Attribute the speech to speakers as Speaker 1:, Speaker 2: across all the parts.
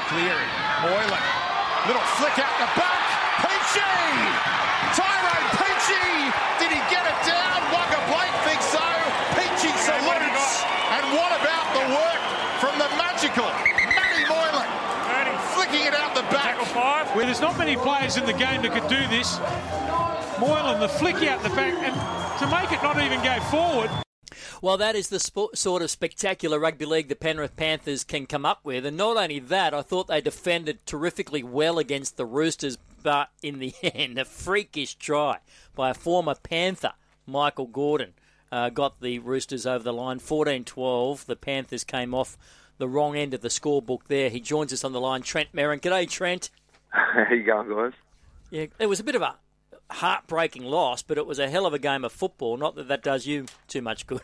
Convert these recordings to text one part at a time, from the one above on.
Speaker 1: Cleary. Moylan. Little flick out the back. Peachy! Tyrone Peachy! Did he get it down? Wagga Blake thinks so. Peachy salutes. And what about the work from the magical Matty Moylan? Flicking it out the back.
Speaker 2: Well, there's not many players in the game that could do this. Moylan, the flick out the back, and to make it not even go forward.
Speaker 3: Well, that is the sort of spectacular rugby league the Penrith Panthers can come up with. And not only that, I thought they defended terrifically well against the Roosters, but in the end, a freakish try by a former Panther, Michael Gordon, got the Roosters over the line. 14-12, the Panthers came off the wrong end of the scorebook there. He joins us on the line, Trent Merrin. G'day, Trent.
Speaker 4: How you going, guys?
Speaker 3: Yeah, it was a bit of a heartbreaking loss, but it was a hell of a game of football. Not that that does you too much good.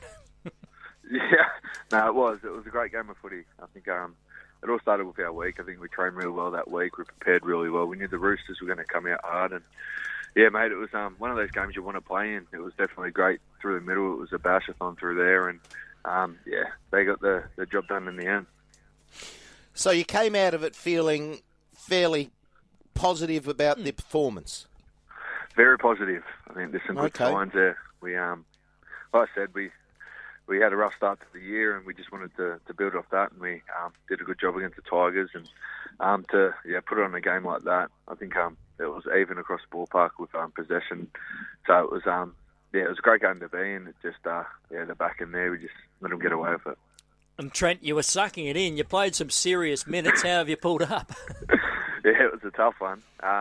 Speaker 4: Yeah, no, it was. It was a great game of footy. I think it all started with our week. I think we trained really well that week. We prepared really well. We knew the Roosters were going to come out hard. And, yeah, mate, it was one of those games you want to play in. It was definitely great through the middle. It was a bashathon through there. And, yeah, they got the job done in the end.
Speaker 5: So you came out of it feeling fairly positive about the performance?
Speaker 4: Very positive. I think there's some good signs there. We, like I said, we had a rough start to the year, and we just wanted to build off that, and we did a good job against the Tigers, and to put it on a game like that, I think it was even across the ballpark with possession. So it was it was a great game to be in. It just the back end there, we just let them get away with it.
Speaker 3: And Trent, you were sucking it in. You played some serious minutes. How have you pulled up?
Speaker 4: Yeah, it was a tough one.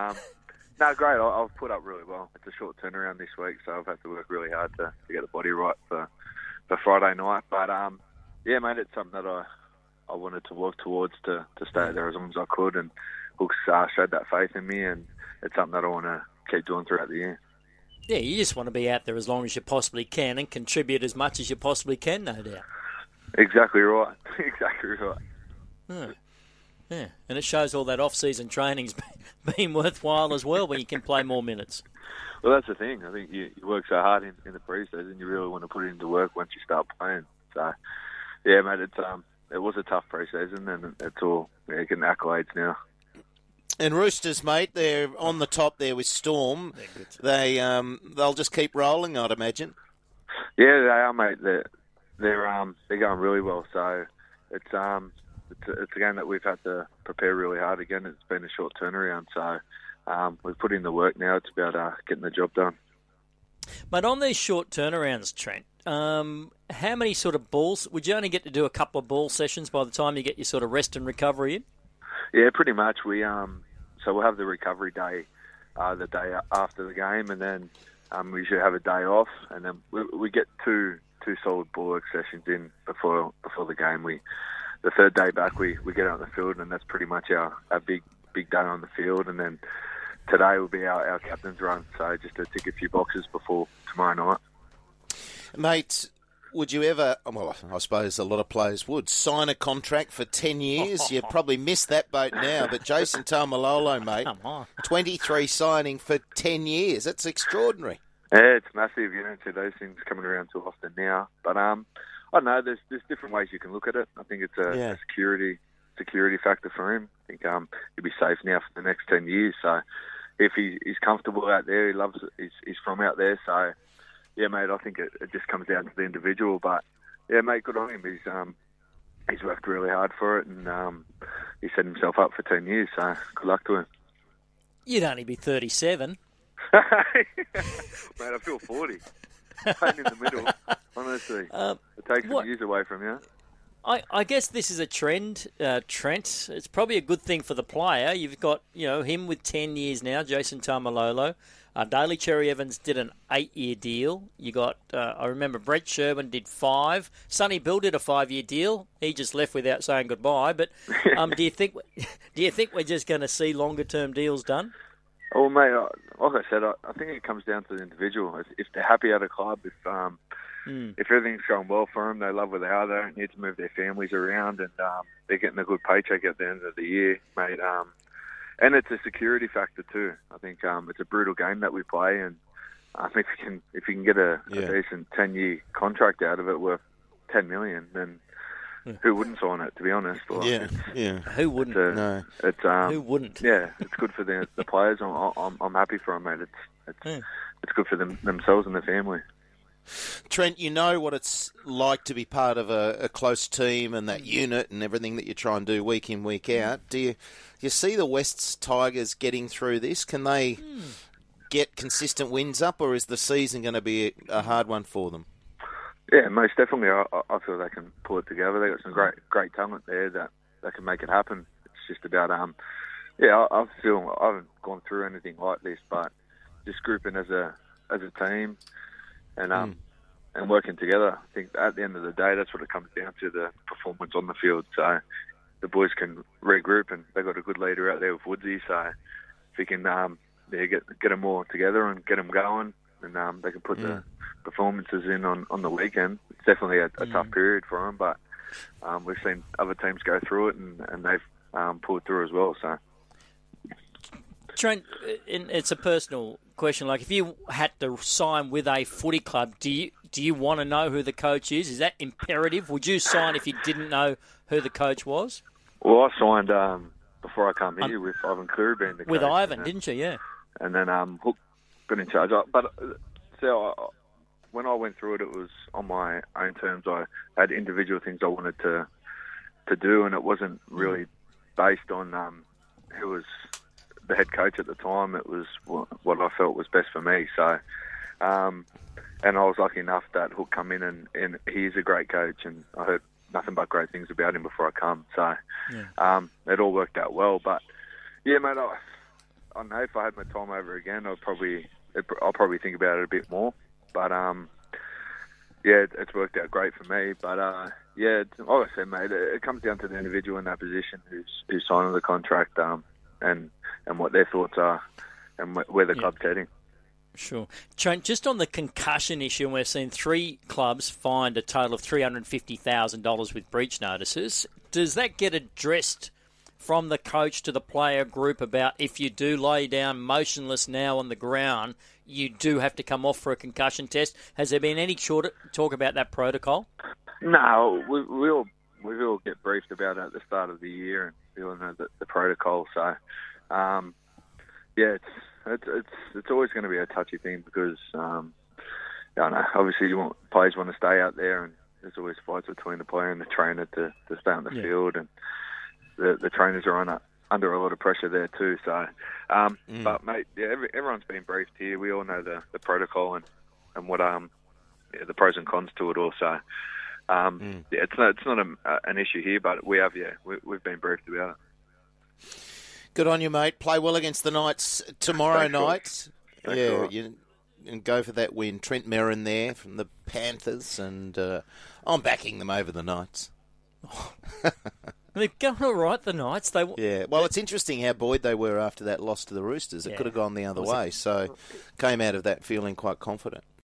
Speaker 4: No, great. I've put up really well. It's a short turnaround this week, so I've had to work really hard to get the body right for Friday night. But, yeah, mate, it's something that I wanted to work towards to stay there as long as I could. And Hooks showed that faith in me, and it's something that I want to keep doing throughout the year.
Speaker 3: Yeah, you just want to be out there as long as you possibly can and contribute as much as you possibly can, no doubt.
Speaker 4: Exactly right. Exactly right.
Speaker 3: Yeah, and it shows all that off-season training's been worthwhile as well when you can play more minutes.
Speaker 4: Well, that's the thing. I think you work so hard in the pre-season, you really want to put it into work once you start playing. So, yeah, mate, it was a tough pre-season, and it's all getting accolades now.
Speaker 5: And Roosters, mate, they're on the top there with Storm. They'll just keep rolling, I'd imagine.
Speaker 4: Yeah, they are, mate. They're going really well. So it's a game that we've had to prepare really hard again. It's been a short turnaround, so we've put in the work now to be able to getting the job done.
Speaker 3: But on these short turnarounds, Trent, how many sort of balls? Would you only get to do a couple of ball sessions by the time you get your sort of rest and recovery in?
Speaker 4: Yeah, pretty much. So we'll have the recovery day the day after the game, and then we should have a day off, and then we get two solid ball work sessions in before the game. The third day back, we get out on the field, and that's pretty much our big day on the field. And then today will be our captain's run, so just to tick a few boxes before tomorrow night.
Speaker 5: Mate, would you ever, well, I suppose a lot of players would, sign a contract for 10 years? You'd probably miss that boat now, but Jason Taumalolo, mate, 23 signing for 10 years. That's extraordinary.
Speaker 4: Yeah, it's massive. You don't see those things coming around too often now. But I don't know. There's different ways you can look at it. I think it's a security factor for him. I think he'll be safe now for the next 10 years. So if he's comfortable out there, he loves it. He's from out there. So yeah, mate, I think it just comes down to the individual. But yeah, mate, good on him. He's worked really hard for it, and he set himself up for 10 years. So good luck to him.
Speaker 3: You'd only be 37.
Speaker 4: Mate, I feel 40. Playing in the middle, honestly. It takes some years away from you.
Speaker 3: I guess this is a trend, Trent. It's probably a good thing for the player. You've got, him with 10 years now, Jason Taumalolo. Daly Cherry Evans did an 8-year deal. You got, I remember Brett Sherwin did 5. Sonny Bill did a 5-year deal. He just left without saying goodbye. But do you think we're just going to see longer term deals done?
Speaker 4: Well, mate, like I said, I think it comes down to the individual. If they're happy at a club, if everything's going well for them, they love where they are, they don't need to move their families around, and they're getting a good paycheck at the end of the year, mate. And it's a security factor too. I think it's a brutal game that we play, and I think if you can get a decent 10-year contract out of it worth $10 million, then who wouldn't sign it? To be honest,
Speaker 5: yeah.
Speaker 3: Who wouldn't?
Speaker 4: Who
Speaker 3: wouldn't?
Speaker 4: Yeah, it's good for the players. I'm happy for them, mate. It's good for themselves and their family.
Speaker 5: Trent, you know what it's like to be part of a close team and that unit and everything that you try and do week in, week out. Do you see the Wests Tigers getting through this? Can they get consistent wins up, or is the season going to be a hard one for them?
Speaker 4: Yeah, most definitely. I feel they can pull it together. They've got some great talent there that can make it happen. It's just about, I haven't gone through anything like this, but just grouping as a team and working together. I think at the end of the day, that's what it comes down to, the performance on the field. So the boys can regroup, and they've got a good leader out there with Woodsy. So if we can get them all together and get them going, and they can put the performances in on the weekend. It's definitely a tough period for them, but we've seen other teams go through it, and they've pulled through as well. So,
Speaker 3: Trent, it's a personal question. Like, if you had to sign with a footy club, do you want to know who the coach is? Is that imperative? Would you sign if you didn't know who the coach was?
Speaker 4: Well, I signed before I come here with Ivan Cleary being the coach.
Speaker 3: With Ivan, didn't you? Yeah.
Speaker 4: And then Hook got in charge. But when I went through it, it was on my own terms. I had individual things I wanted to do, and it wasn't really based on who was the head coach at the time. It was what I felt was best for me. So, and I was lucky enough that Hook come in, and he's a great coach, and I heard nothing but great things about him before I come. So, it all worked out well. But yeah, mate, I don't know, if I had my time over again, I'll probably think about it a bit more. But it's worked out great for me. But like I said, mate, it comes down to the individual in that position who's signing the contract, and what their thoughts are, and where the club's heading.
Speaker 3: Sure. Trent, just on the concussion issue, and we've seen 3 clubs fined a total of $350,000 with breach notices. Does that get addressed from the coach to the player group about, if you do lay down motionless now on the ground, you do have to come off for a concussion test? Has there been any talk about that protocol? No, we all get briefed about it at the start of the year, and we all know the protocol. So, it's always going to be a touchy thing because, I don't know, obviously players want to stay out there, and there's always fights between the player and the trainer to stay on the field, and the trainers are under a lot of pressure there too. So, but mate, everyone's been briefed here. We all know the protocol and what the pros and cons to it all. So, it's not an issue here, but we've been briefed about it.
Speaker 5: Good on you, mate. Play well against the Knights tomorrow night. And go for that win. Trent Merrin there from the Panthers, and I'm backing them over the Knights.
Speaker 3: They've gone all right, the Knights. Well,
Speaker 5: it's interesting how buoyed they were after that loss to the Roosters. It could have gone the other way, so came out of that feeling quite confident.